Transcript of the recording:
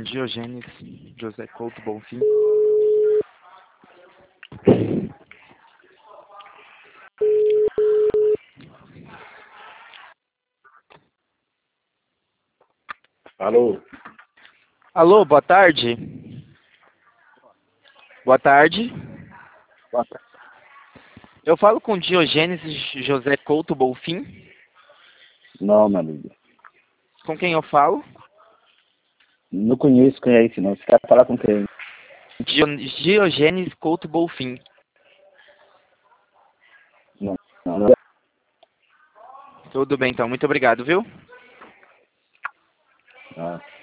Diogênes José Couto Bonfim. Alô? Alô, boa tarde. Boa tarde. Boa tarde. Eu falo com Diogênes José Couto Bonfim. Não, meu amigo. Com quem eu falo? Não conheço quem é esse, não. Você quer falar com quem? Diogênes Couto Bonfim. Não, não. Tudo bem, então. Muito obrigado, viu? Ah.